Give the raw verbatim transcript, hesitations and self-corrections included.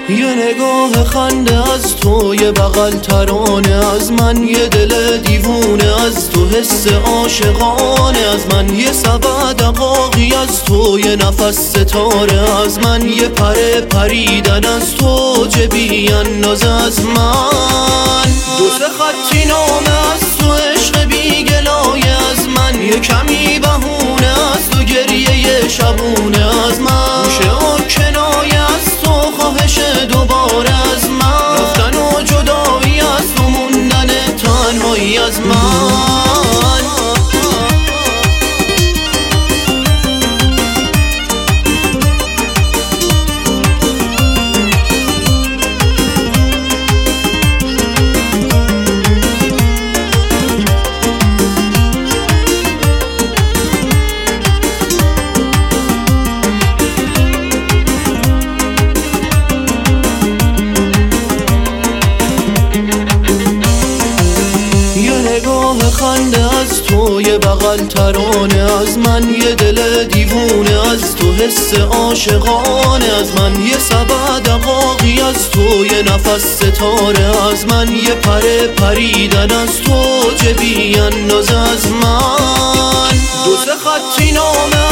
یه نگاه خنده از تو، یه بغل ترانه از من، یه دل دیوونه از تو، حس عاشقانه از من، یه سبد دقاقی از تو، یه نفس ستاره از من، یه پر پریدن از تو، جبی انداز از من، دو سه خطی نامه از تو، عشق بی گلایه از من، یه کمی بهونه از تو، گریه یه شبونه از من، گوشه و کنایه از تو، خواهش دوباره از من، رفتن و جدایی از تو، موندن تنهایی از من. خنده از تو، یه بغل ترانه از من، یه دل دیوونه از تو، حس عاشقانه از من، یه سبد دقاقی از تو، یه نفس ستاره از من، یه پر پریدن از تو، جبی انداز از من، دو سه خطی نامه